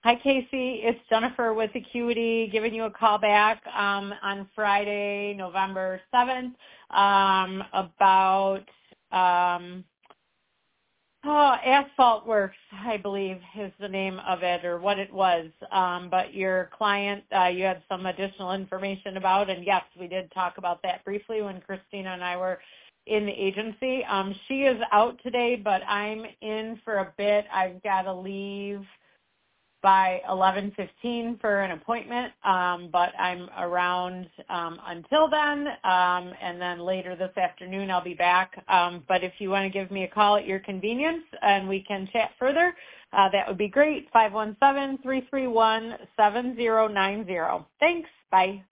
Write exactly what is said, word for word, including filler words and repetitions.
Hi, Casey. It's Jennifer with Acuity giving you a call back um, on Friday, November seventh, um, about um, oh, Asphalt Works, I believe is the name of it or what it was. Um, but your client, uh, you had some additional information about, and yes, we did talk about that briefly when Christina and I were in the agency. Um, she is out today, but I'm in for a bit. I've got to leave by eleven fifteen for an appointment, um, but I'm around um, until then, um, and then later this afternoon I'll be back. Um, but if you want to give me a call at your convenience and we can chat further, uh, that would be great. five one seven, three three one, seven zero nine zero. Thanks. Bye.